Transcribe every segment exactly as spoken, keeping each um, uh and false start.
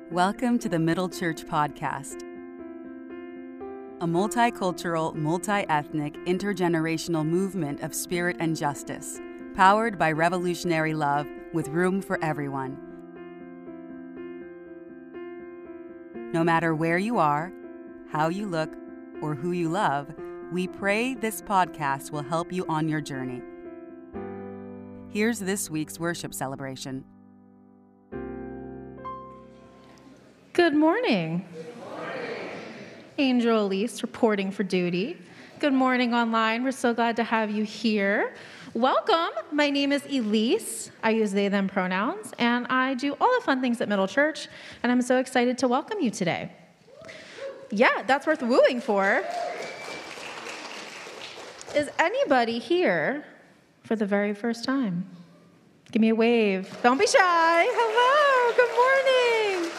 Welcome to the Middle Church Podcast, a multicultural, multi-ethnic, intergenerational movement of spirit and justice, powered by revolutionary love with room for everyone. No matter where you are, how you look, or who you love, we pray this podcast will help you on your journey. Here's this week's worship celebration. Good morning. Good morning. Angel Elise reporting for duty. Good morning online. We're so glad to have you here. Welcome. My name is Elise. I use they, them pronouns, and I do all the fun things at Middle Church, and I'm so excited to welcome you today. Yeah, that's worth wooing for. Is anybody here for the very first time? Give me a wave. Don't be shy. Hello. Good morning.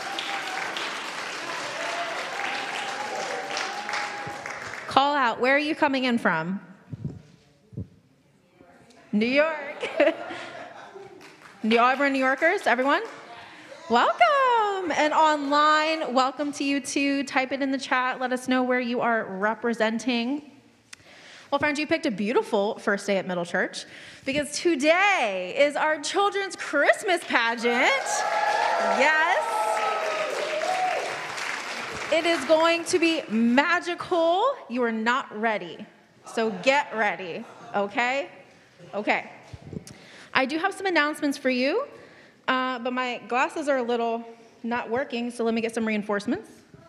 Call out. Where are you coming in from? New York. New, everyone New Yorkers? Everyone? Welcome. And online, welcome to you too. Type it in the chat. Let us know where you are representing. Well, friends, you picked a beautiful first day at Middle Church because today is our children's Christmas pageant. Yes. It is going to be magical. You are not ready, so get ready, okay? Okay. I do have some announcements for you, uh, but my glasses are a little not working, so let me get some reinforcements.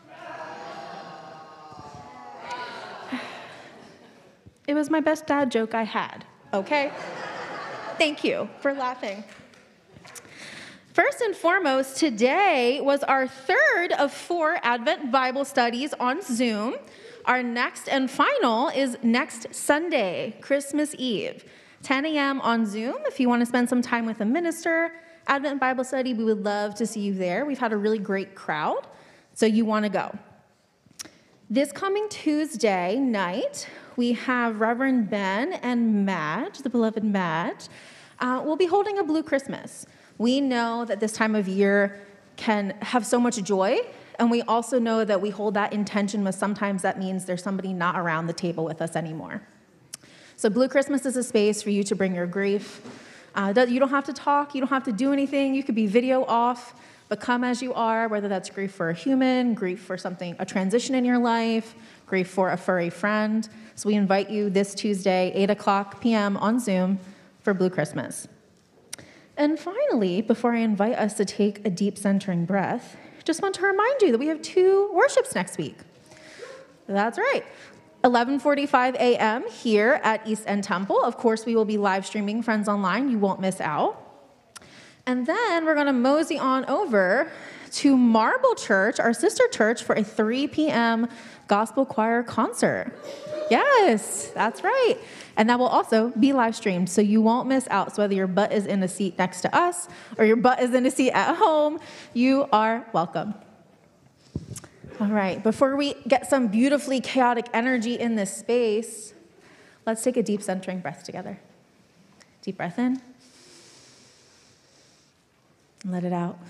It was my best dad joke I had, okay? Thank you for laughing. First and foremost, today was our third of four Advent Bible studies on Zoom. Our next and final is next Sunday, Christmas Eve, ten a.m. on Zoom. If you want to spend some time with a minister, Advent Bible study, we would love to see you there. We've had a really great crowd, so you want to go. This coming Tuesday night, we have Reverend Ben and Madge, the beloved Madge. Uh, we'll be holding a Blue Christmas. We know that this time of year can have so much joy, and we also know that we hold that intention, but sometimes that means there's somebody not around the table with us anymore. So Blue Christmas is a space for you to bring your grief. Uh, you don't have to talk, you don't have to do anything, you could be video off, but come as you are, whether that's grief for a human, grief for something, a transition in your life, grief for a furry friend. So we invite you this Tuesday, eight o'clock p.m. on Zoom for Blue Christmas. And finally, before I invite us to take a deep centering breath, just want to remind you that we have two worships next week. That's right. eleven forty-five a.m. here at East End Temple. Of course, we will be live streaming Friends Online. You won't miss out. And then we're going to mosey on over to Marble Church, our sister church, for a three p.m. gospel choir concert. Yes, that's right. And that will also be live streamed, so you won't miss out. So whether your butt is in a seat next to us or your butt is in a seat at home, you are welcome. All right, before we get some beautifully chaotic energy in this space, let's take a deep centering breath together. Deep breath in. Let it out.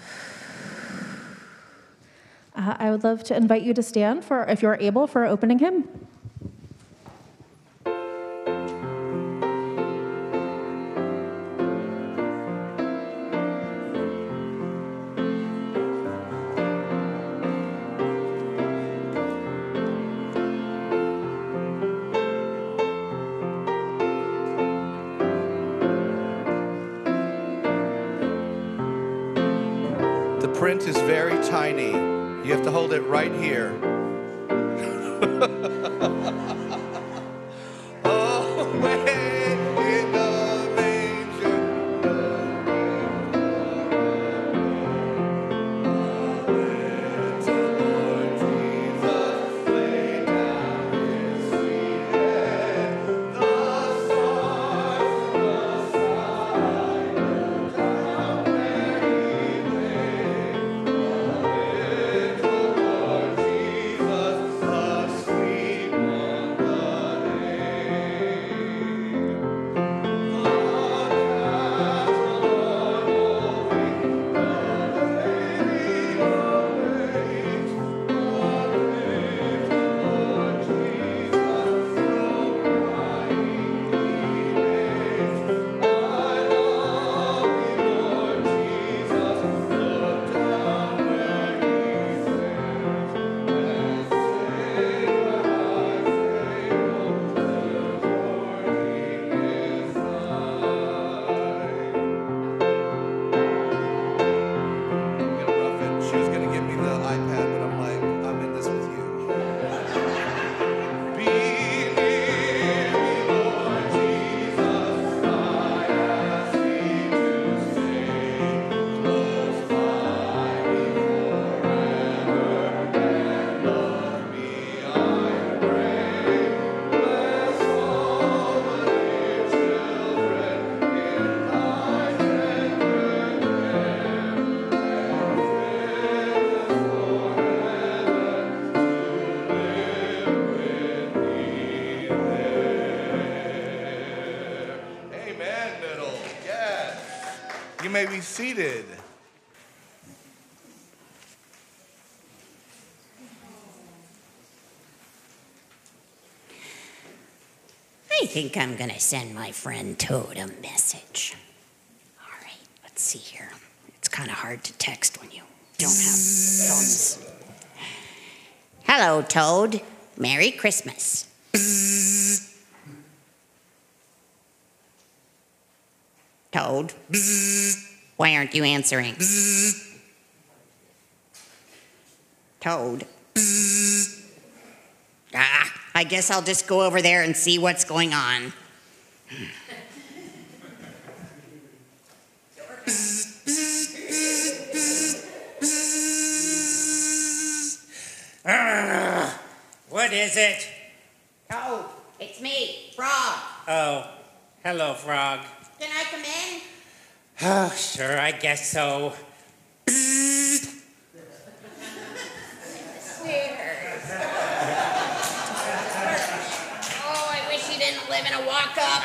Uh, I would love to invite you to stand, for, if you're able, for our opening hymn. Print is very tiny. You have to hold it right here. Oh, when in the manger, the Lord Jesus laid down his sweet head. The stars in the sky looked down where he lay. Little Lord Jesus, the sweet be seated. I think I'm gonna send my friend Toad a message. All right, let's see here. It's kind of hard to text when you don't have phones. Hello, Toad. Merry Christmas. Toad, why aren't you answering? Toad. Ah, I guess I'll just go over there and see what's going on. Uh, what is it? Toad, it's me, Frog. Oh, hello, Frog. Can I come in? Oh, sure, I guess so. Oh, I wish you didn't live in a walk-up.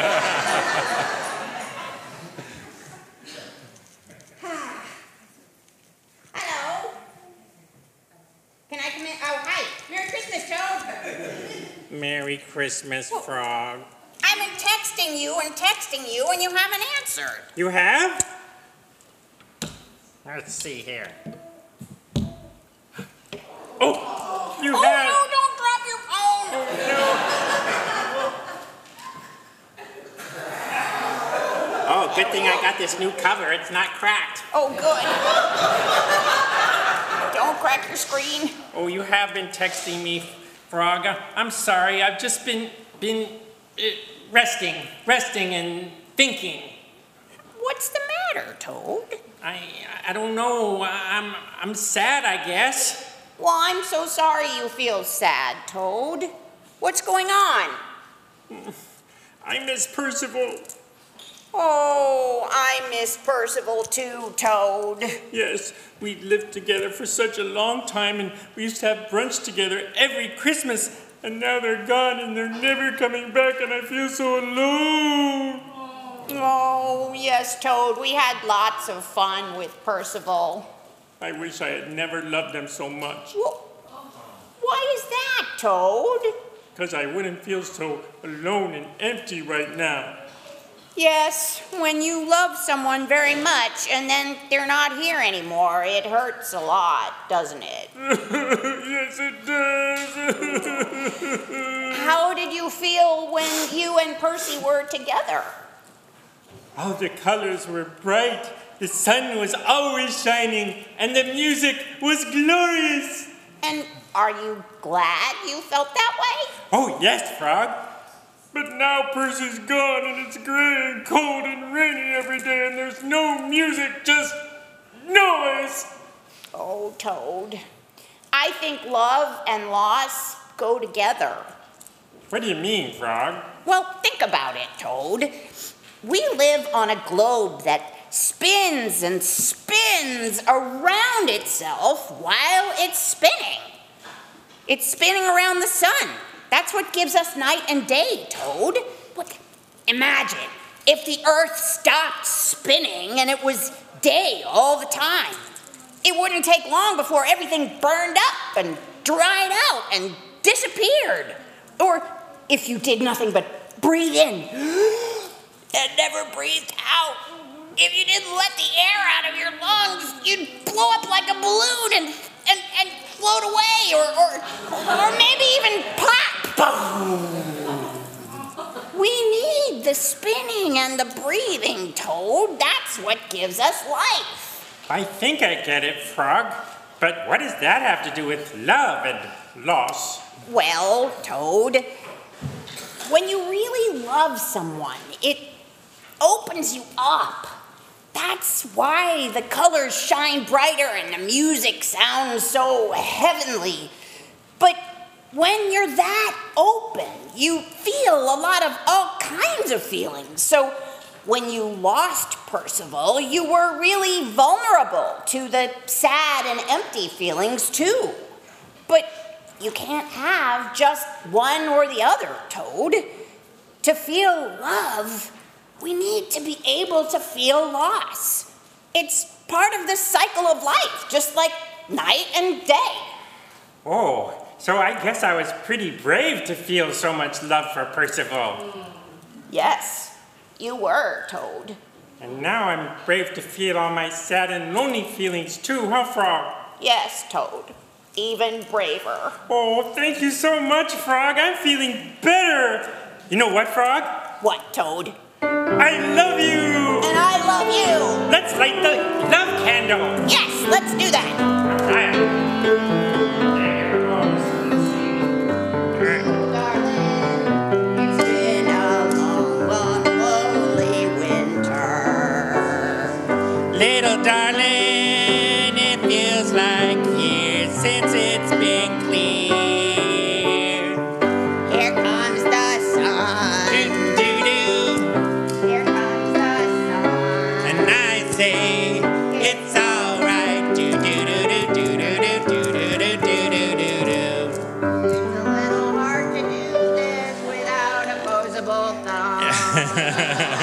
Hello? Can I come in? Oh, hi. Merry Christmas, Toad. Merry Christmas, Frog. I've been texting you and texting you, and you haven't answered. You have? Let's see here. Oh, you Oh, have. no, don't drop your phone. Oh, good thing I got this new cover. It's not cracked. Oh, good. Don't crack your screen. Oh, you have been texting me, Frog. I'm sorry. I've just been been uh, resting, resting and thinking. What's the matter, Toad? I I don't know. I'm I'm sad, I guess. Well, I'm so sorry you feel sad, Toad. What's going on? I miss Percival. Oh, I miss Percival too, Toad. Yes, we lived together for such a long time, and we used to have brunch together every Christmas, and now they're gone, and they're never coming back, and I feel so alone. Oh, yes, Toad. We had lots of fun with Percival. I wish I had never loved them so much, Well, why is that, Toad? because I wouldn't feel so alone and empty right now. Yes, when you love someone very much and then they're not here anymore, it hurts a lot, doesn't it? Yes, it does. How did you feel when you and Percy were together? Oh, the colors were bright, the sun was always shining, and the music was glorious. And are you glad you felt that way? Oh, yes, Frog. But now Percy's gone, and it's gray and cold and rainy every day, and there's no music, just noise. Oh, Toad. I think love and loss go together. What do you mean, Frog? Well, think about it, Toad. We live on a globe that spins and spins around itself while it's spinning. It's spinning around the sun. That's what gives us night and day, Toad. What? Imagine if the Earth stopped spinning and it was day all the time. It wouldn't take long before everything burned up and dried out and disappeared. Or if you did nothing but breathe in and never breathed out, if you didn't let the air out of your lungs, you'd blow up like a balloon and, and, and float away, or, or, or maybe even pop. We need the spinning and the breathing, Toad. That's what gives us life. I think I get it, Frog. But what does that have to do with love and loss? Well, Toad, when you really love someone, it opens you up. That's why the colors shine brighter and the music sounds so heavenly. But when you're that open, you feel a lot of all kinds of feelings. So when you lost Percival, you were really vulnerable to the sad and empty feelings too. But you can't have just one or the other, Toad. To feel love, we need to be able to feel loss. It's part of the cycle of life, just like night and day. Oh, so I guess I was pretty brave to feel so much love for Percival. Yes, you were, Toad. And now I'm brave to feel all my sad and lonely feelings too, huh, Frog? Yes, Toad. Even braver. Oh, thank you so much, Frog. I'm feeling better. You know what, Frog? What, Toad? I love you! And I love you! Let's light the love candle! Yes, let's do that! Alright. It's been a long, long, lonely winter. Little darling, it feels like years since it's been clear. Here comes the sun. Do-do-do. Here comes the sun. And I say, it's alright. Do-do-do-do-do-do-do-do-do-do-do-do-do. It's a little hard to do this without opposable thumbs.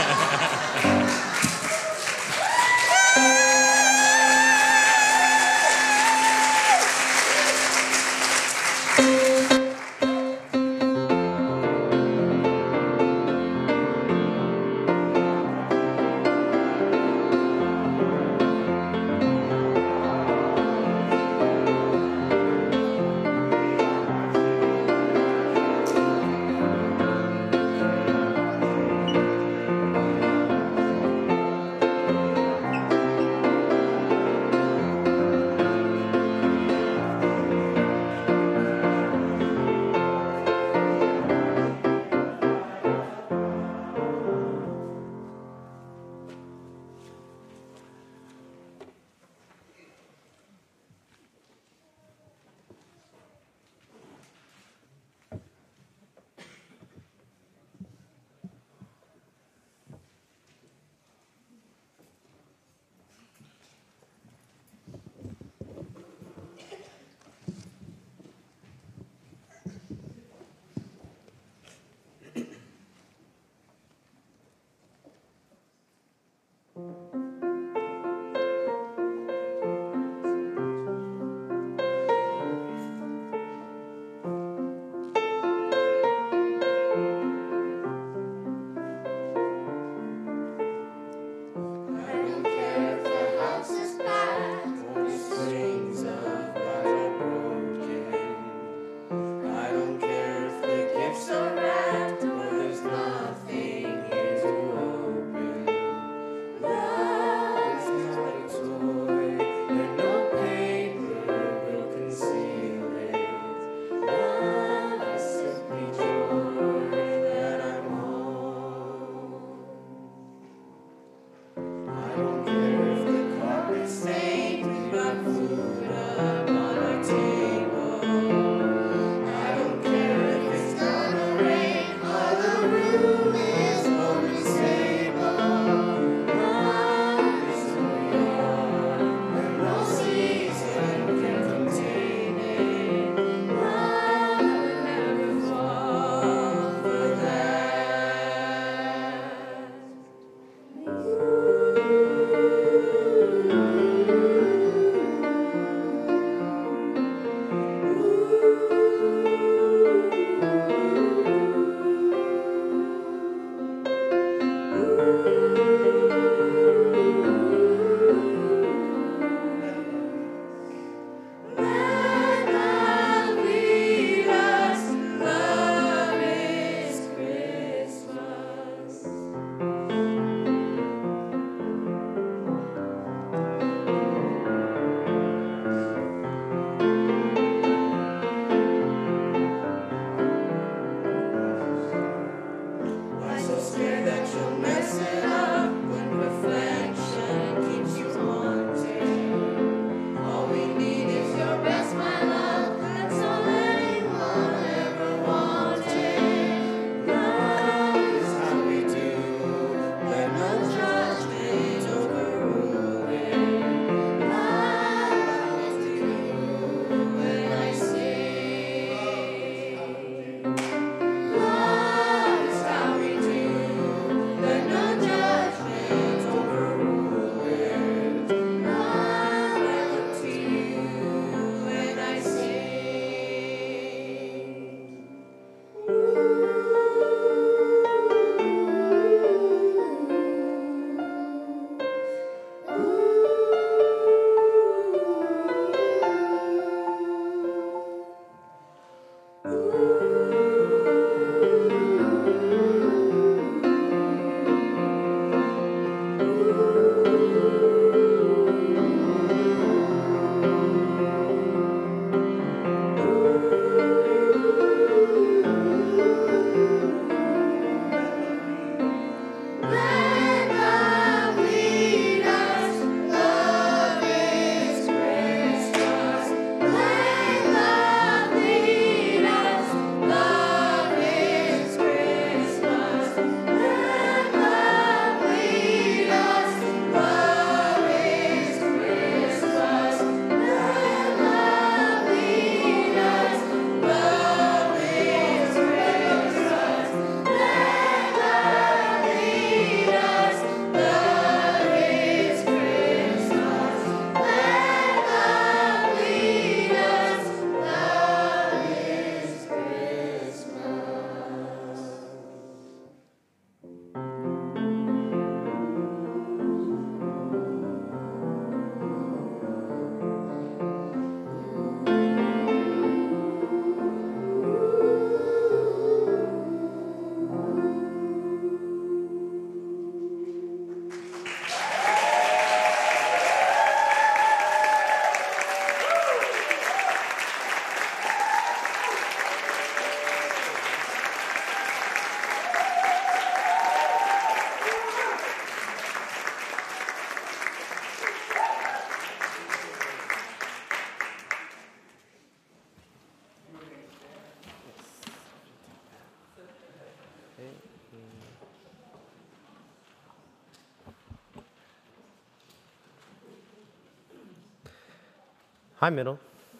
Hi, middle.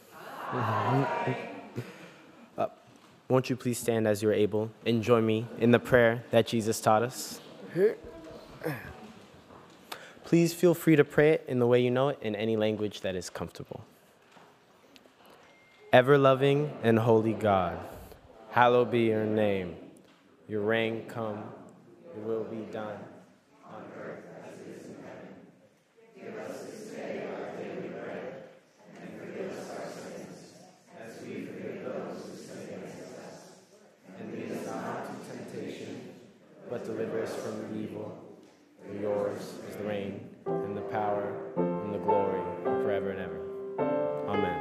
uh, won't you please stand as you are able and join me in the prayer that Jesus taught us? Please feel free to pray it in the way you know it in any language that is comfortable. Ever-loving and holy God, hallowed be your name. Your reign come, your will be done on earth as it is in heaven. Give us this day our daily bread, and forgive us our sins, as we forgive those who sin against us. And lead us not into temptation, but deliver us from evil. For yours is the reign, and the power, and the glory, forever and ever. Amen.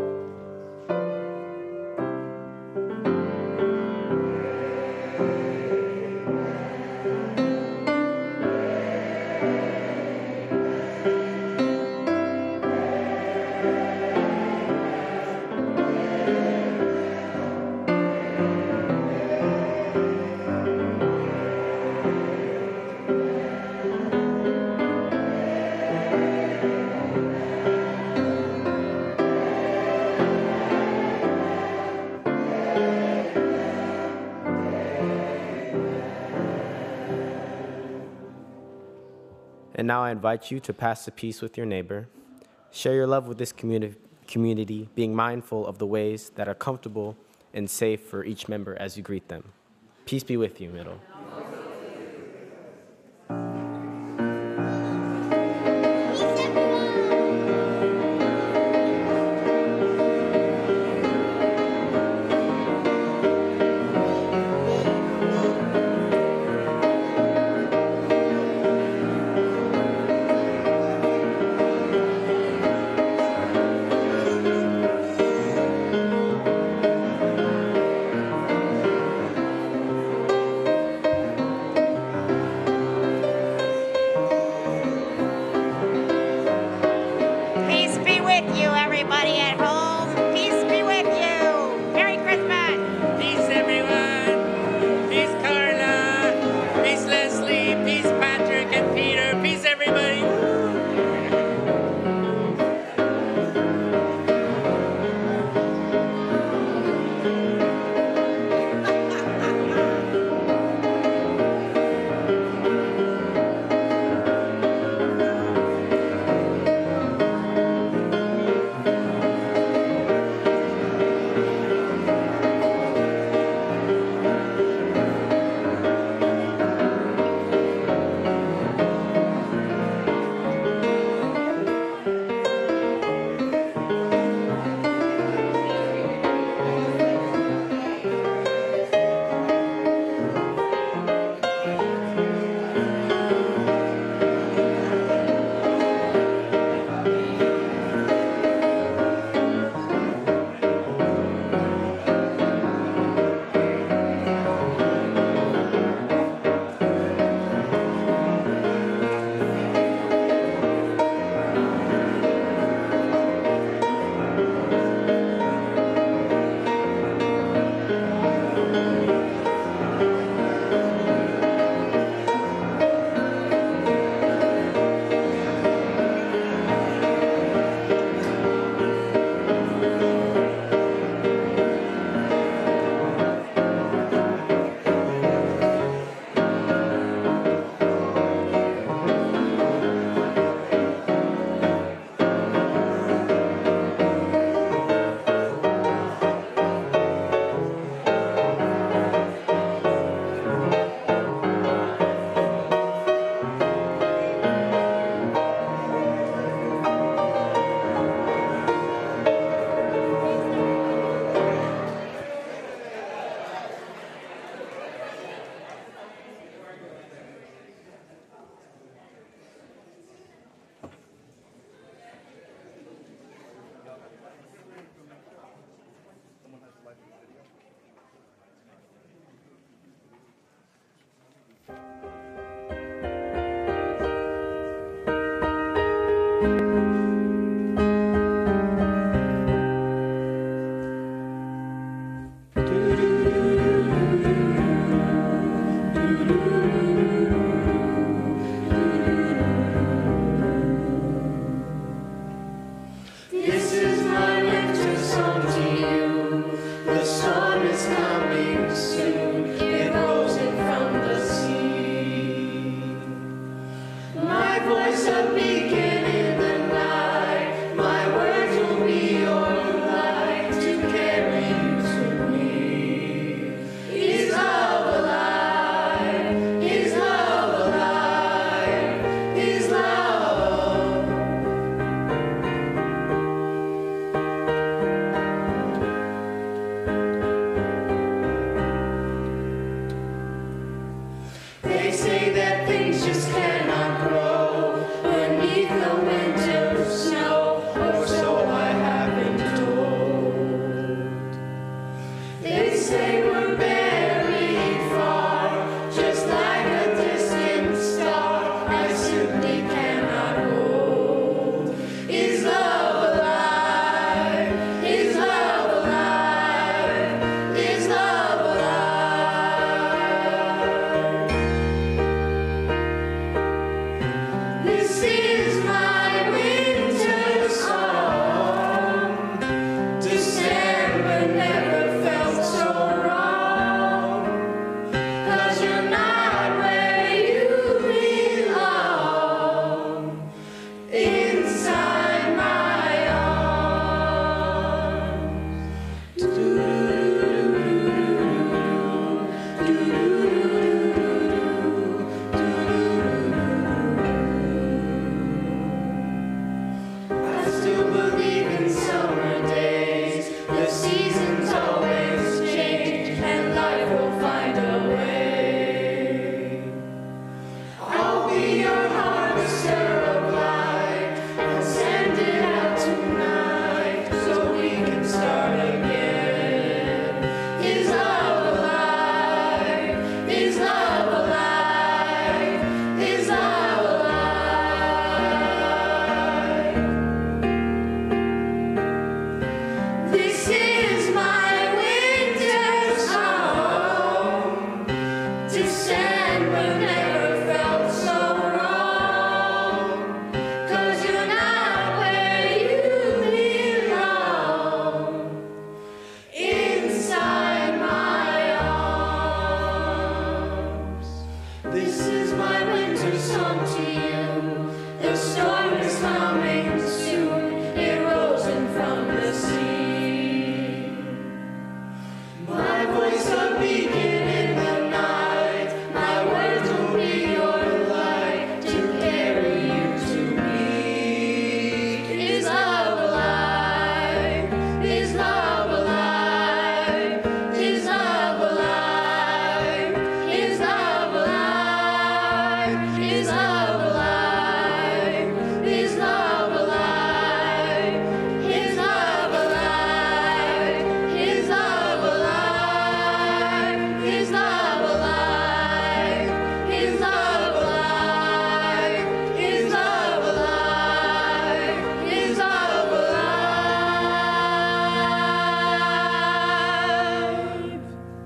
And now I invite you to pass the peace with your neighbor. Share your love with this communi- community, being mindful of the ways that are comfortable and safe for each member as you greet them. Peace be with you, middle. This is my winter song. December never felt so wrong. 'Cause you're not where you belong. Inside my arms. This is my winter song to you. The storm is coming soon. It rolls in from the sea. My voice a beacon in the night. My words will be your light to carry you to me. Is love alive? Is love alive? Is love alive? Is love alive? Is love alive? Is love alive? Is love alive? Is love alive? Is love alive? Is love alive? Is love alive? Is love alive?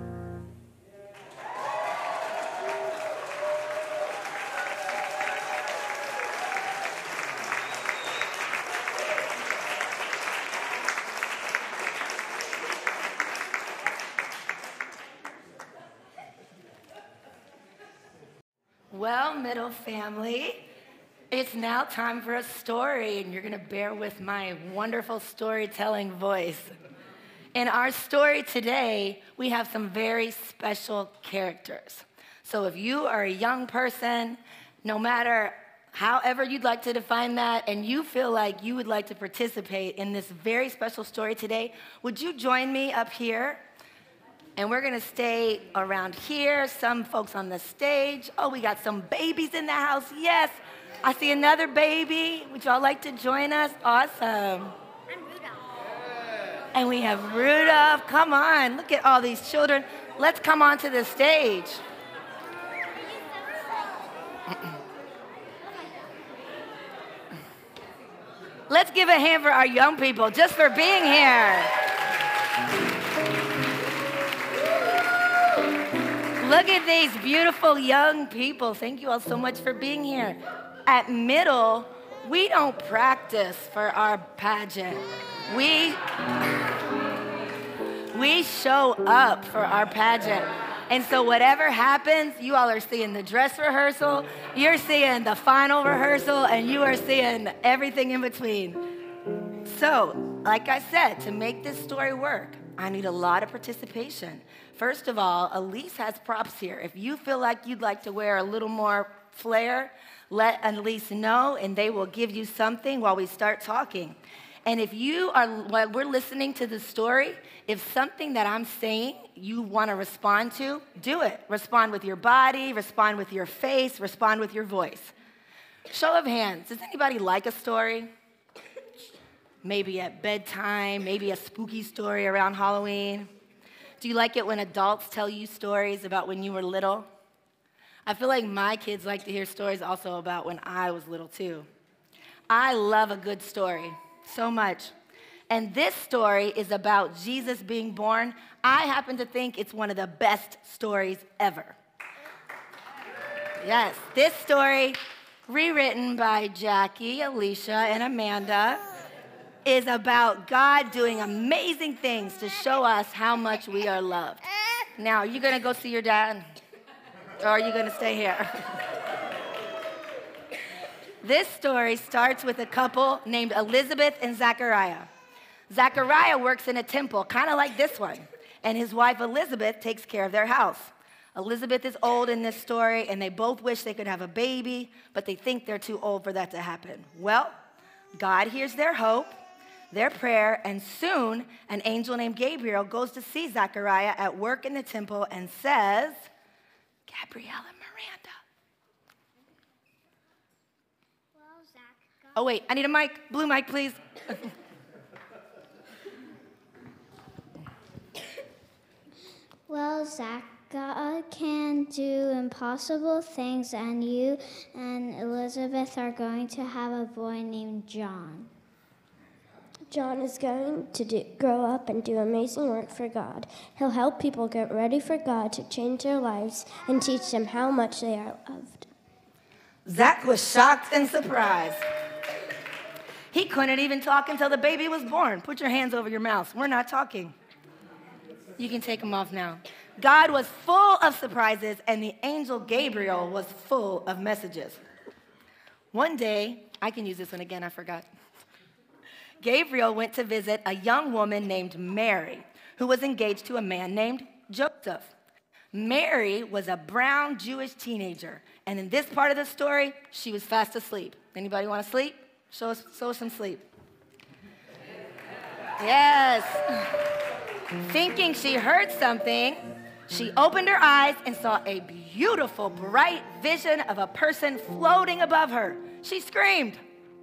Well, Middle family, it's now time for a story, and you're going to bear with my wonderful storytelling voice. In our story today, we have some very special characters. So if you are a young person, no matter however you'd like to define that, and you feel like you would like to participate in this very special story today, would you join me up here? And we're gonna stay around here, some folks on the stage. Oh, we got some babies in the house, yes. I see another baby. Would y'all like to join us? Awesome. And we have Rudolph. Come on, look at all these children. Let's come onto the stage. Let's give a hand for our young people just for being here. Look at these beautiful young people. Thank you all so much for being here. At Middle, we don't practice for our pageant. We, we show up for our pageant. And so whatever happens, you all are seeing the dress rehearsal, you're seeing the final rehearsal, and you are seeing everything in between. So, like I said, to make this story work, I need a lot of participation. First of all, Elise has props here. If you feel like you'd like to wear a little more flair, let Elise know, and they will give you something while we start talking. And if you are, while we're listening to the story, if something that I'm saying you want to respond to, do it. Respond with your body, respond with your face, respond with your voice. Show of hands, does anybody like a story? Maybe at bedtime, maybe a spooky story around Halloween. Do you like it when adults tell you stories about when you were little? I feel like my kids like to hear stories also about when I was little too. I love a good story so much. And this story is about Jesus being born. I happen to think it's one of the best stories ever. Yes, this story, rewritten by Jackie, Alicia, and Amanda, is about God doing amazing things to show us how much we are loved. Now, are you going to go see your dad? Or are you going to stay here? This story starts with a couple named Elizabeth and Zachariah. Zachariah works in a temple, kind of like this one, and his wife Elizabeth takes care of their house. Elizabeth is old in this story, and they both wish they could have a baby, but they think they're too old for that to happen. Well, God hears their hope, their prayer, and soon an angel named Gabriel goes to see Zachariah at work in the temple and says, Gabrielle and Miranda. Well, Zach got Oh, wait, I need a mic. Blue mic, please. Well, Zach, God can do impossible things, and you and Elizabeth are going to have a boy named John. John is going to do, grow up and do amazing work for God. He'll help people get ready for God to change their lives and teach them how much they are loved. Zach was shocked and surprised. He couldn't even talk until the baby was born. Put your hands over your mouth. We're not talking. You can take them off now. God was full of surprises, and the angel Gabriel was full of messages. One day, I can use this one again, I forgot. Gabriel went to visit a young woman named Mary, who was engaged to a man named Joseph. Mary was a brown Jewish teenager, and in this part of the story, she was fast asleep. Anybody want to sleep? Show us, show us some sleep. Yes. Thinking she heard something, she opened her eyes and saw a beautiful, bright vision of a person floating above her. She screamed.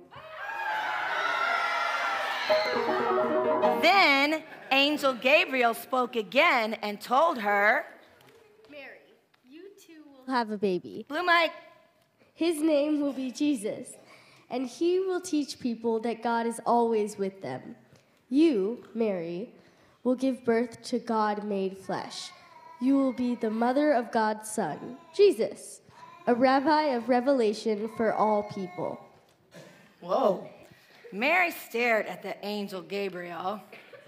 Then Angel Gabriel spoke again and told her, Mary, you too will have a baby. Blue Mike. His name will be Jesus, and he will teach people that God is always with them. You, Mary, will give birth to God made flesh. You will be the mother of God's Son, Jesus, a rabbi of revelation for all people. Whoa. Mary stared at the angel Gabriel.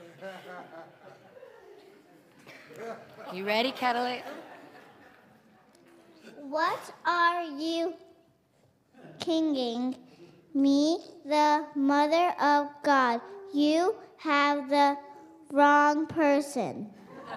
You ready, Catalina? What are you kinging? Me, the mother of God. You have the wrong person.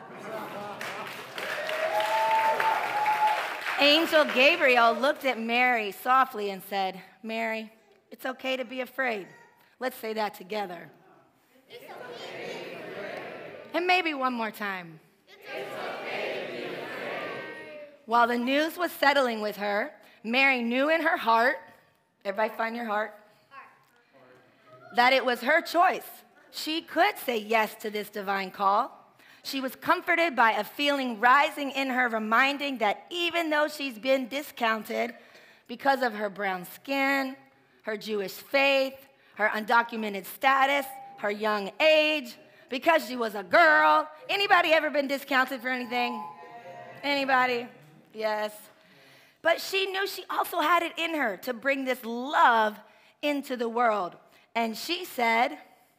Angel Gabriel looked at Mary softly and said, Mary, it's okay to be afraid. Let's say that together. It's okay to be afraid. And maybe one more time. It's okay to be afraid. While the news was settling with her, Mary knew in her heart, everybody find your heart, heart, that it was her choice. She could say yes to this divine call. She was comforted by a feeling rising in her, reminding that even though she's been discounted because of her brown skin, her Jewish faith, her undocumented status, her young age, because she was a girl. Anybody ever been discounted for anything? Anybody? Yes. But she knew she also had it in her to bring this love into the world. And she said,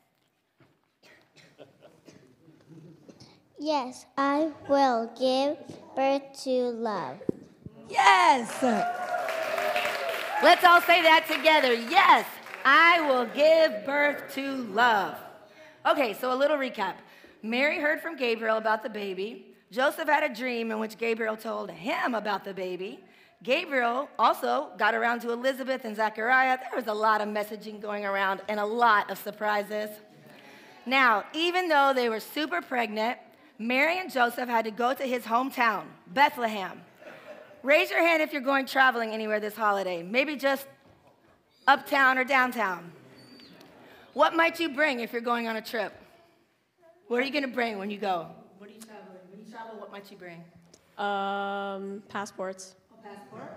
Yes, I will give birth to love. Yes. Let's all say that together. Yes, I will give birth to love. Okay, so a little recap. Mary heard from Gabriel about the baby. Joseph had a dream in which Gabriel told him about the baby. Gabriel also got around to Elizabeth and Zechariah. There was a lot of messaging going around and a lot of surprises. Now, even though they were super pregnant, Mary and Joseph had to go to his hometown, Bethlehem. Raise your hand if you're going traveling anywhere this holiday, maybe just uptown or downtown. What might you bring if you're going on a trip? What are you going to bring when you go? What are you traveling? When you travel, what might you bring? Um, passports. A passport?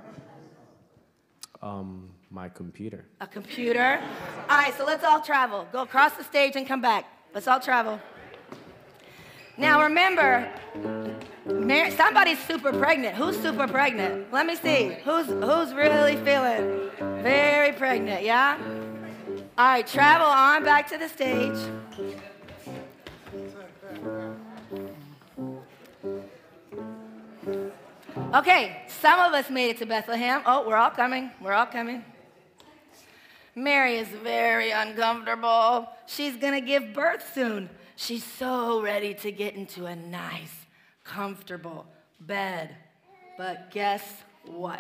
Um, my computer. A computer? All right, so let's all travel. Go across the stage and come back. Let's all travel. Now remember, Mary, somebody's super pregnant. Who's super pregnant? Let me see. Who's who's really feeling very pregnant, yeah? All right, travel on back to the stage. Okay, some of us made it to Bethlehem. Oh, we're all coming. We're all coming. Mary is very uncomfortable. She's going to give birth soon. She's so ready to get into a nice, comfortable bed. But guess what?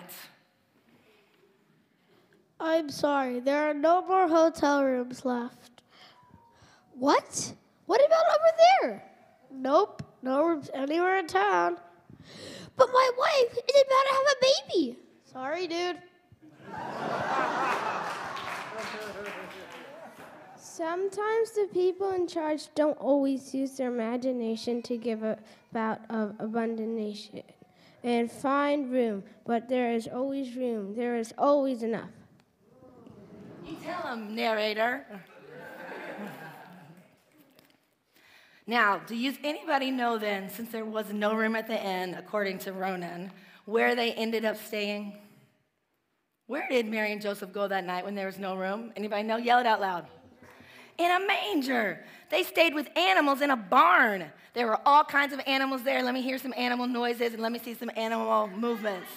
I'm sorry, there are no more hotel rooms left. What? What about over there? Nope, no rooms anywhere in town. But my wife is about to have a baby. Sorry, dude. Sometimes the people in charge don't always use their imagination to give about of abundance and find room, but there is always room. There is always enough. You tell him, narrator. Now, do you anybody know then, since there was no room at the inn, according to Ronan, where they ended up staying? Where did Mary and Joseph go that night when there was no room? Anybody know? Yell it out loud. In a manger. They stayed with animals in a barn. There were all kinds of animals there. Let me hear some animal noises and let me see some animal movements.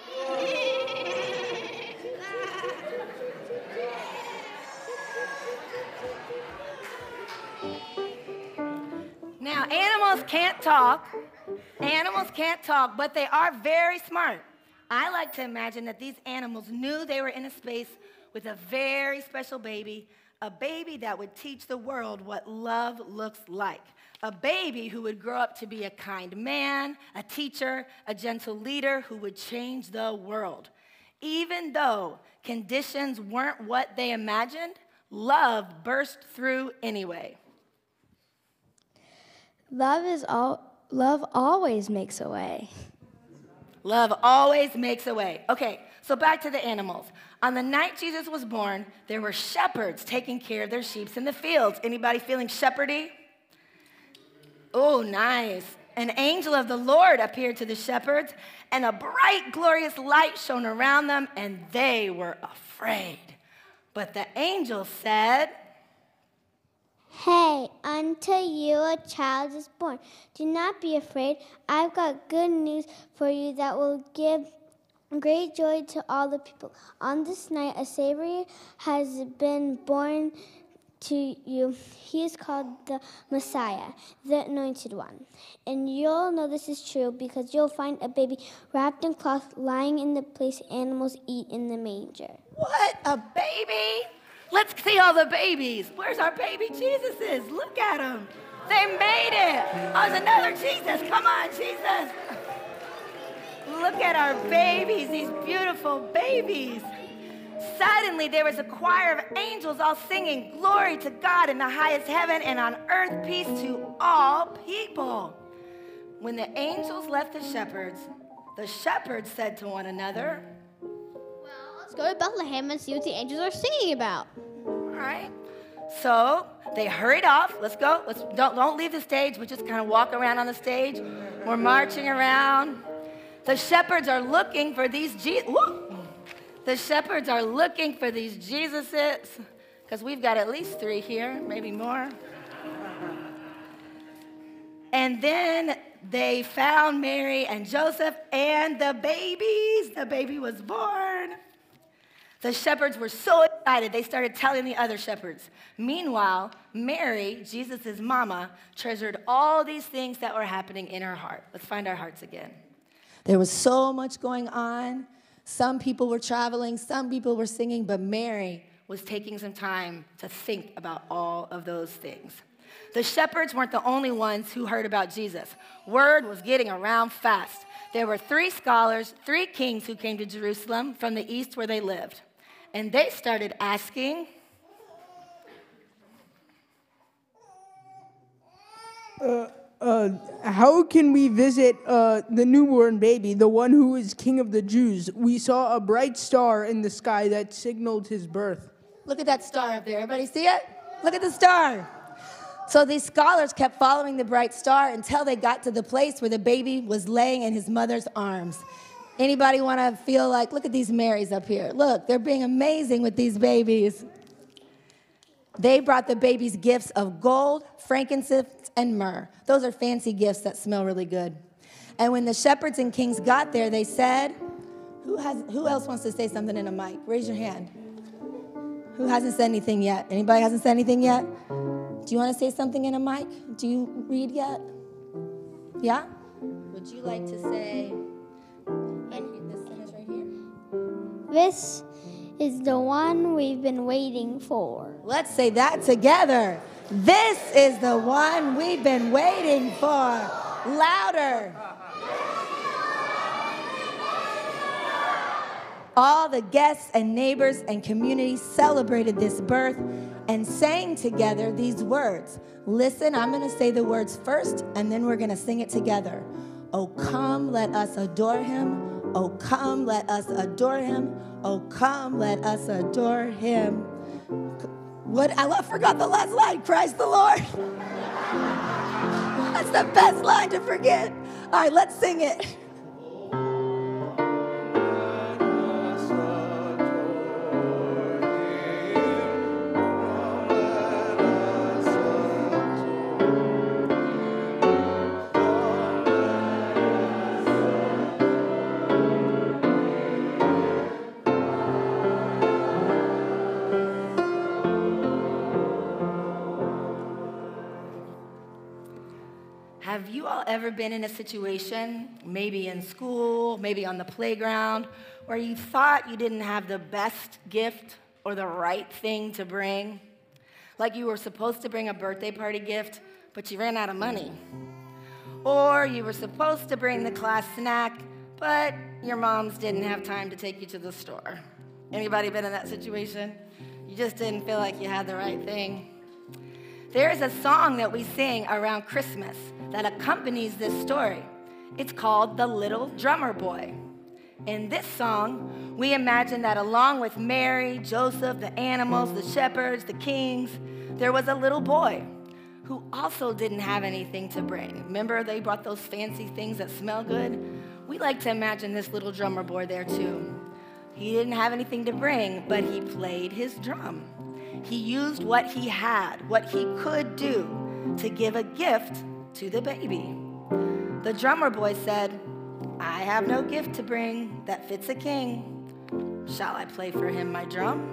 Now, animals can't talk. Animals can't talk, but they are very smart. I like to imagine that these animals knew they were in a space with a very special baby, a baby that would teach the world what love looks like, a baby who would grow up to be a kind man, a teacher, a gentle leader who would change the world. Even though conditions weren't what they imagined, love burst through anyway. Love is all, love always makes a way. Love always makes a way. Okay, so back to the animals. On the night Jesus was born, there were shepherds taking care of their sheep in the fields. Anybody feeling shepherdy? Oh, nice. An angel of the Lord appeared to the shepherds, and a bright, glorious light shone around them, and they were afraid. But the angel said, "Hey, unto you a child is born. Do not be afraid. I've got good news for you that will give great joy to all the people. On this night, a Savior has been born to you. He is called the Messiah, the Anointed One. And you'll know this is true because you'll find a baby wrapped in cloth lying in the place animals eat in the manger." What, a baby? Let's see all the babies. Where's our baby Jesuses? Look at them. They made it. Oh, there's another Jesus. Come on, Jesus. Look at our babies, these beautiful babies. Suddenly, there was a choir of angels all singing, "Glory to God in the highest heaven, and on earth peace to all people." When the angels left the shepherds, the shepherds said to one another, Let's go to Bethlehem and see what the angels are singing about. All right. So they hurried off. Let's go. Let's don't don't leave the stage. We just kind of walk around on the stage. We're marching around. The shepherds are looking for these Jesus. The shepherds are looking for these Jesuses, because we've got at least three here, maybe more. And then they found Mary and Joseph and the babies. The baby was born. The shepherds were so excited, they started telling the other shepherds. Meanwhile, Mary, Jesus' mama, treasured all these things that were happening in her heart. Let's find our hearts again. There was so much going on. Some people were traveling, some people were singing, but Mary was taking some time to think about all of those things. The shepherds weren't the only ones who heard about Jesus. Word was getting around fast. There were three scholars, three kings who came to Jerusalem from the east where they lived. And they started asking, uh, uh, how can we visit uh, the newborn baby, the one who is King of the Jews? We saw a bright star in the sky that signaled his birth. Look at that star up there. Everybody see it? Look at the star. So these scholars kept following the bright star until they got to the place where the baby was laying in his mother's arms. Anybody want to feel like, look at these Marys up here. Look, they're being amazing with these babies. They brought the babies gifts of gold, frankincense, and myrrh. Those are fancy gifts that smell really good. And when the shepherds and kings got there, they said, who has, who else wants to say something in a mic? Raise your hand. Who hasn't said anything yet? Anybody hasn't said anything yet? Do you want to say something in a mic? Do you read yet? Yeah? Would you like to say... This is the one we've been waiting for. Let's say that together. This is the one we've been waiting for. Louder. All the guests and neighbors and community celebrated this birth and sang together these words. Listen, I'm going to say the words first, and then we're going to sing it together. Oh, come, let us adore him. Oh, come, let us adore him. Oh, come, let us adore him. What? I forgot the last line. Christ the Lord. It's the best line to forget. All right, let's sing it. Have you all ever been in a situation, maybe in school, maybe on the playground, where you thought you didn't have the best gift or the right thing to bring? Like you were supposed to bring a birthday party gift, but you ran out of money. Or you were supposed to bring the class snack, but your moms didn't have time to take you to the store. Anybody been in that situation? You just didn't feel like you had the right thing. There is a song that we sing around Christmas that accompanies this story. It's called The Little Drummer Boy. In this song, we imagine that along with Mary, Joseph, the animals, the shepherds, the kings, there was a little boy who also didn't have anything to bring. Remember, they brought those fancy things that smell good? We like to imagine this little drummer boy there too. He didn't have anything to bring, but he played his drum. He used what he had, what he could do, to give a gift to the baby. The drummer boy said, "I have no gift to bring that fits a king. Shall I play for him my drum?"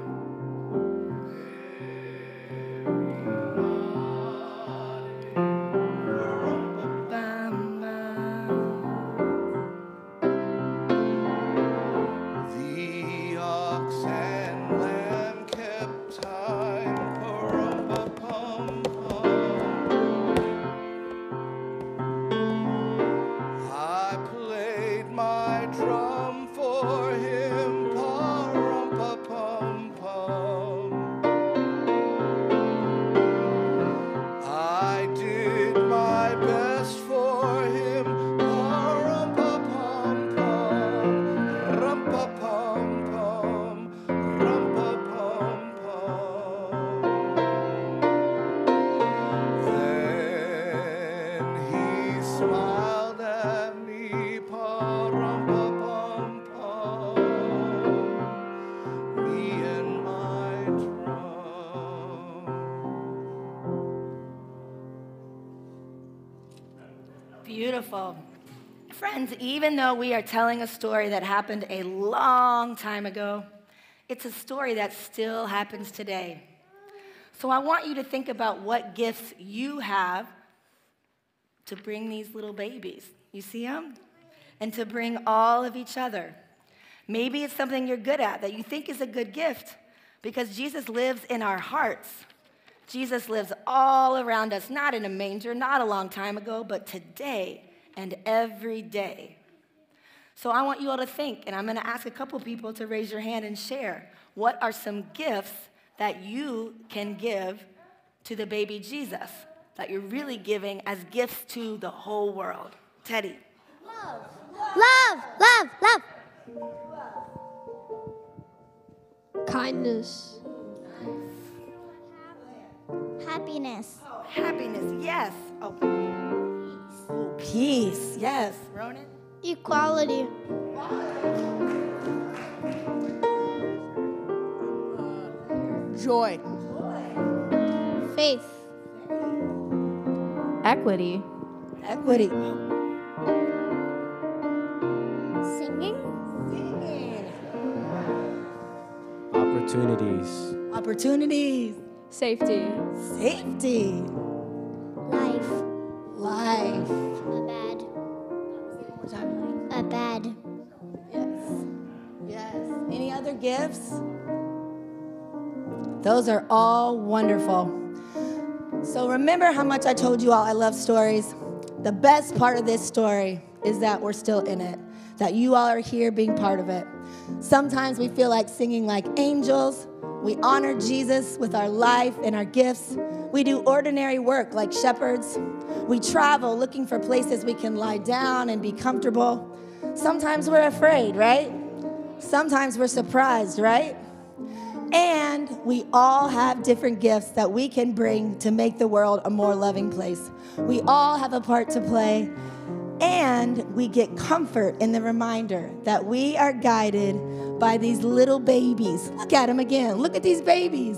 Beautiful. Friends, even though we are telling a story that happened a long time ago, it's a story that still happens today. So I want you to think about what gifts you have to bring these little babies. You see them? And to bring all of each other. Maybe it's something you're good at that you think is a good gift because Jesus lives in our hearts. Jesus lives all around us, not in a manger, not a long time ago, but today and every day. So I want you all to think, and I'm going to ask a couple people to raise your hand and share. What are some gifts that you can give to the baby Jesus, that you're really giving as gifts to the whole world? Teddy. Love, love, love, love. Kindness. Happiness. Oh, happiness, yes. Oh, peace. Oh, peace, yes. Ronan? Equality. Joy. Faith. Equity. Equity. Singing. Singing. Opportunities. Opportunities. Safety. Safety. Life. Life. A bad. A bad. Yes. Yes. Any other gifts? Those are all wonderful. So remember how much I told you all I love stories? The best part of this story is that we're still in it, that you all are here being part of it. Sometimes we feel like singing like angels. We honor Jesus with our life and our gifts. We do ordinary work like shepherds. We travel looking for places we can lie down and be comfortable. Sometimes we're afraid, right? Sometimes we're surprised, right? And we all have different gifts that we can bring to make the world a more loving place. We all have a part to play. And we get comfort in the reminder that we are guided by these little babies. Look at them again. Look at these babies.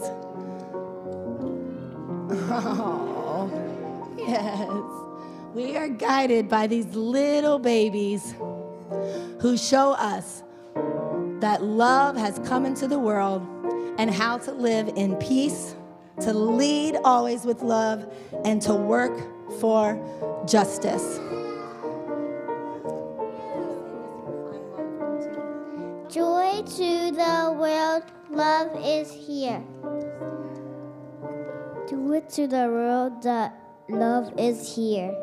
Oh, yes. We are guided by these little babies who show us that love has come into the world and how to live in peace, to lead always with love, and to work for justice. Joy to the world, love is here. Joy to the world, that love is here.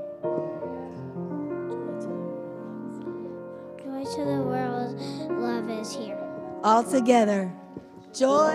Joy to the world, love is here. All together, joy.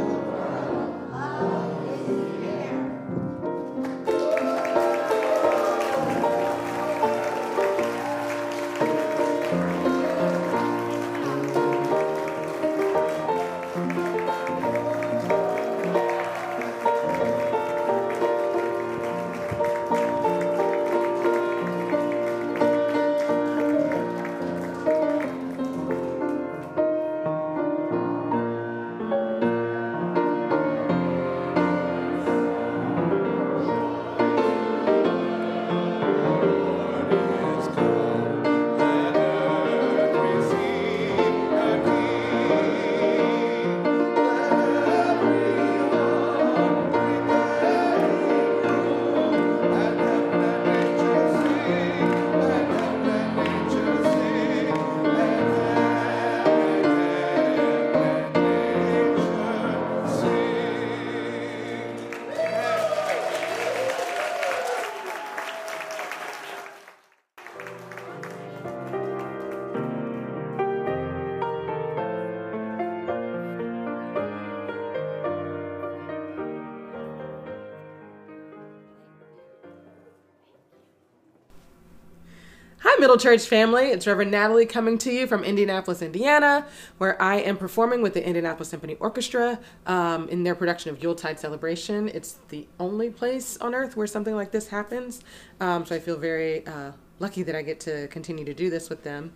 Hi, Middle Church family. It's Reverend Natalie coming to you from Indianapolis, Indiana, where I am performing with the Indianapolis Symphony Orchestra um, in their production of Yuletide Celebration. It's the only place on earth where something like this happens, um, so I feel very uh, lucky that I get to continue to do this with them.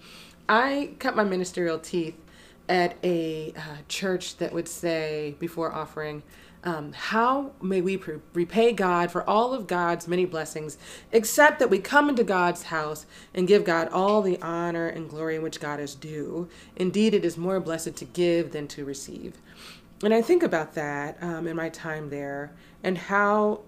I cut my ministerial teeth at a uh, church that would say, before offering, Um, how may we pre- repay God for all of God's many blessings, except that we come into God's house and give God all the honor and glory in which God is due. Indeed, it is more blessed to give than to receive. And I think about that um, in my time there and how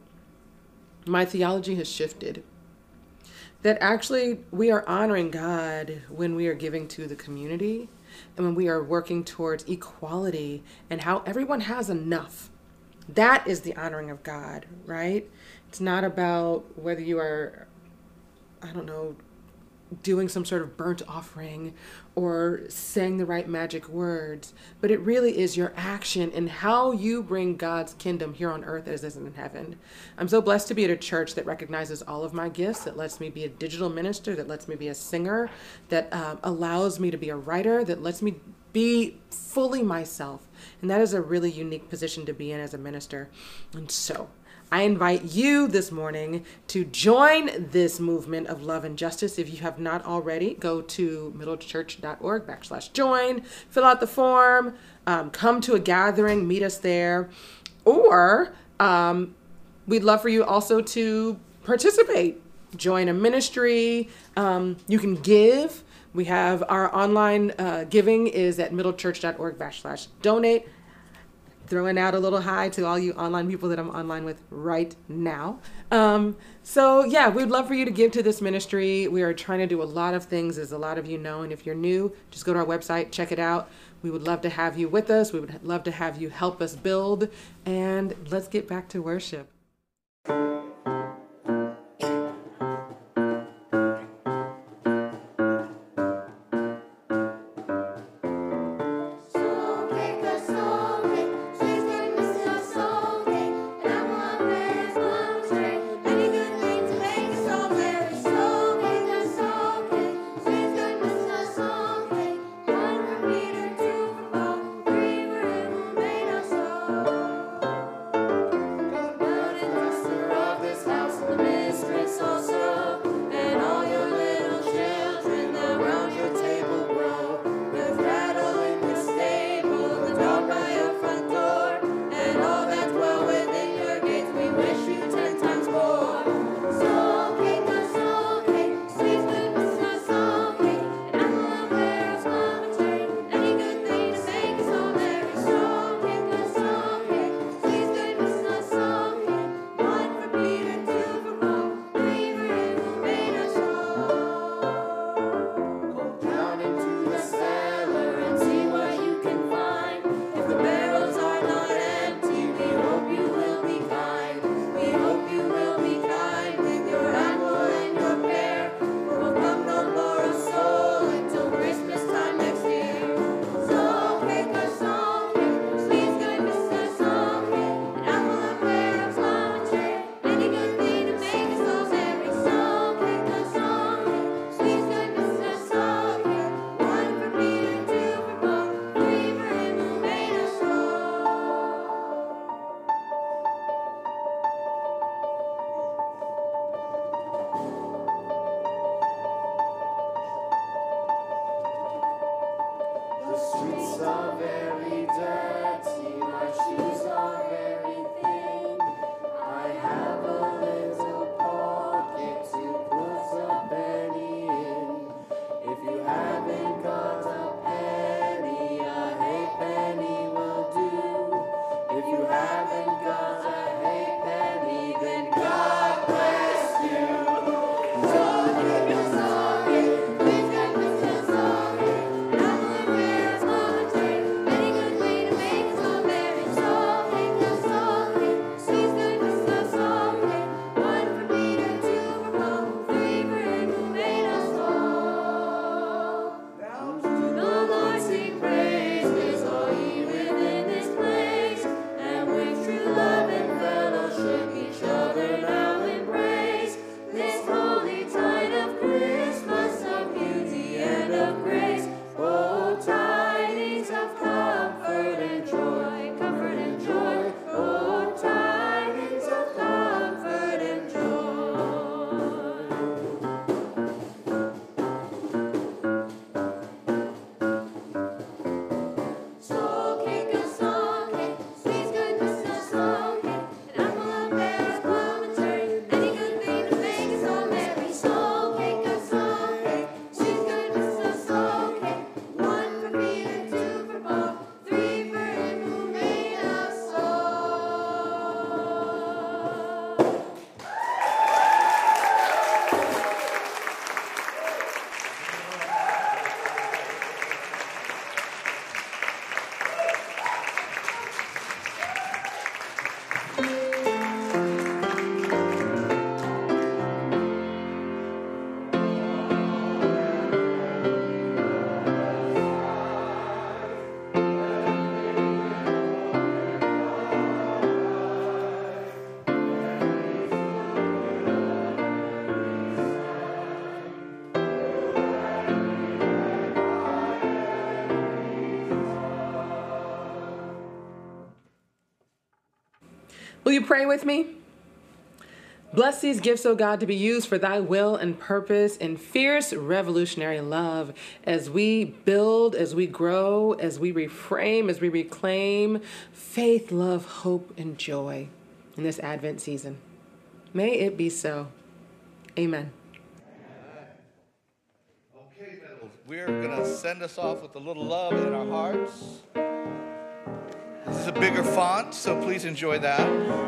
my theology has shifted. That actually we are honoring God when we are giving to the community and when we are working towards equality and how everyone has enough. That is the honoring of God, right? It's not about whether you are, I don't know, doing some sort of burnt offering or saying the right magic words, but it really is your action and how you bring God's kingdom here on earth as it is in heaven. I'm so blessed to be at a church that recognizes all of my gifts, that lets me be a digital minister, that lets me be a singer, that um, allows me to be a writer, that lets me be fully myself. And that is a really unique position to be in as a minister. And so I invite you this morning to join this movement of love and justice. If you have not already, go to middlechurch.org backslash join, fill out the form, um, come to a gathering, meet us there. Or um, we'd love for you also to participate, join a ministry. Um, you can give. We have our online uh, giving is at middlechurch.org backslash donate. Throwing out a little hi to all you online people that I'm online with right now. Um, so yeah, we'd love for you to give to this ministry. We are trying to do a lot of things, as a lot of you know. And if you're new, just go to our website, check it out. We would love to have you with us. We would love to have you help us build. And let's get back to worship. Made us Will you pray with me? Bless these gifts, O God, to be used for thy will and purpose in fierce revolutionary love as we build, as we grow, as we reframe, as we reclaim faith, love, hope, and joy in this Advent season. May it be so. Amen. Okay, we're going to send us off with a little love in our hearts. This is a bigger font, so please enjoy that.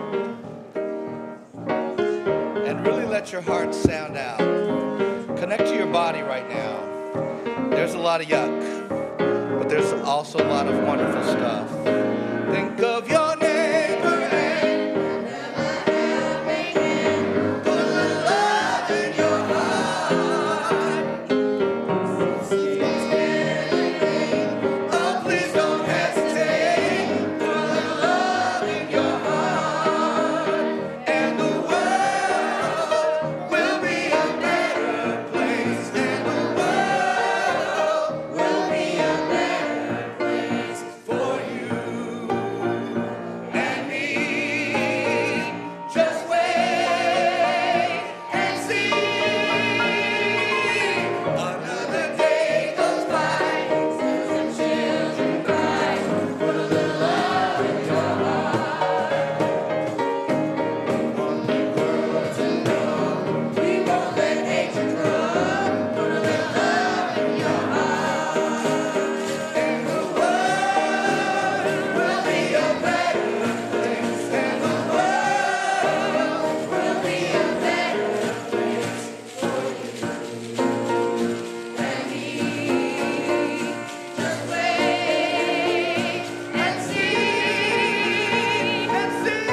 And really let your heart sound out. Connect to your body right now. There's a lot of yuck, but there's also a lot of wonderful stuff. Think of your neighbor and put a little love in your heart. Oh, please don't hesitate. Put a little love in your heart. And the world will be a better place. And the world will be a better place for you and me. Just wait and see. Another day goes by. Some children cry. Put a little love in your heart. Want the world to know we won't let hatred run. Put a little love in your heart. And the world will be a better place. And the world will be a better place for you and me. Just wait and see, and see.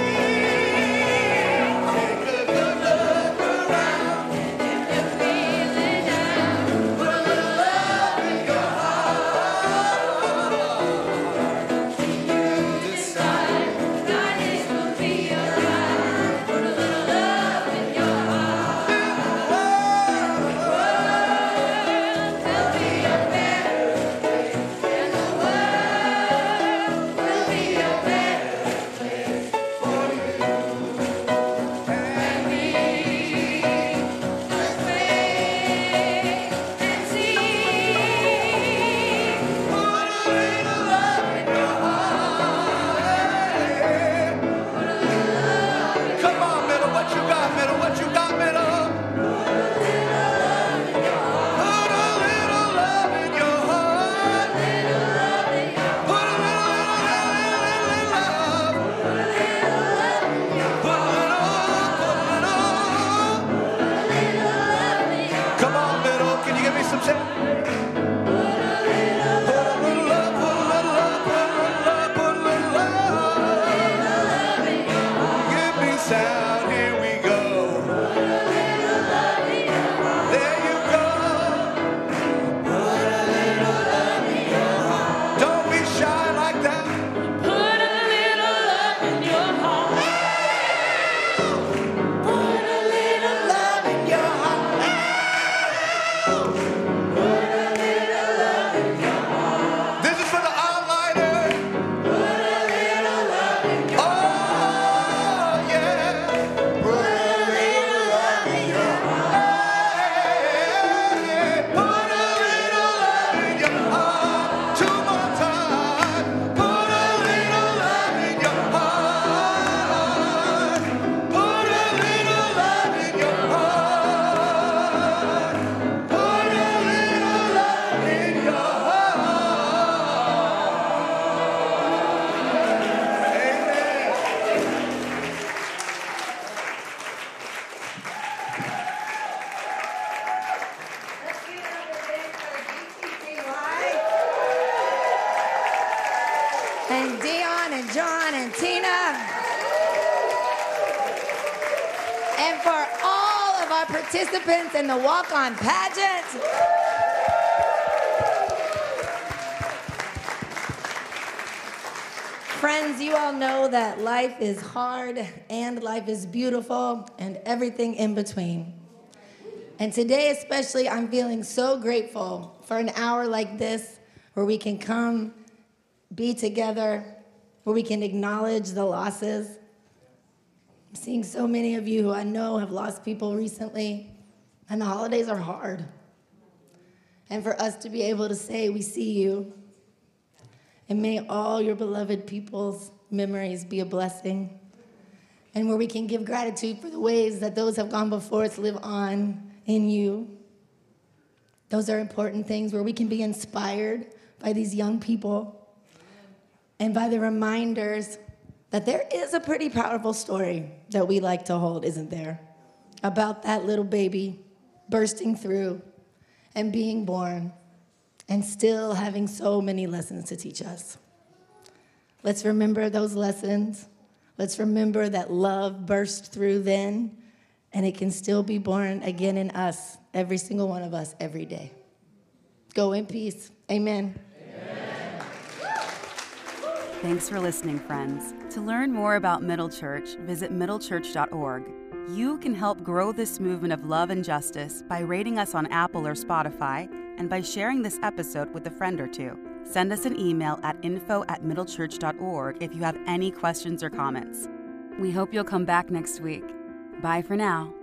Take a good look around, and if you're feeling down, put a little love in your heart. You decide that it will be alright. Put a little love in your heart. The world will be a better place, and the world will be a better place for you and me. Just wait and see. Put a little love in your heart. Put a little love in your heart. Come on, middle, what you got, middle? What you got, middle? Put a little love in your heart. Put a little love in your heart. Little love in your heart. Put a little, little, little, little love. Put a little love in your heart. Put a little, put a little. Put a little love in your heart. Come on, middle, can you give me some shit? Put a little love, put a little love, put a little love, put a little love, put a little love in your heart. Give me sound, here we go. Put a little love in your heart. There you go. Put a little love in your heart. Don't be shy like that. Put a little love in your heart. Put a little love in your heart. Put a little love in your heart. This is for the onliner. Put a little love in your heart. Oh, yeah. Put a little love in your heart. Put a little love in your heart. Two more times. Put a little love in your heart. Put a little love in your heart. Put a little love in your And Dion and John and Tina. And for all of our participants in the walk-on pageant. Friends, you all know that life is hard and life is beautiful and everything in between. And today especially, I'm feeling so grateful for an hour like this where we can come, be together, where we can acknowledge the losses, I'm seeing so many of you who I know have lost people recently, and the holidays are hard. And for us to be able to say, we see you, and may all your beloved people's memories be a blessing, and where we can give gratitude for the ways that those have gone before us live on in you. Those are important things where we can be inspired by these young people and by the reminders that there is a pretty powerful story that we like to hold, isn't there? About that little baby bursting through and being born and still having so many lessons to teach us. Let's remember those lessons. Let's remember that love burst through then, and it can still be born again in us, every single one of us, every day. Go in peace. Amen. Thanks for listening, friends. To learn more about Middle Church, visit middle church dot org. You can help grow this movement of love and justice by rating us on Apple or Spotify and by sharing this episode with a friend or two. Send us an email at info at middle church dot org if you have any questions or comments. We hope you'll come back next week. Bye for now.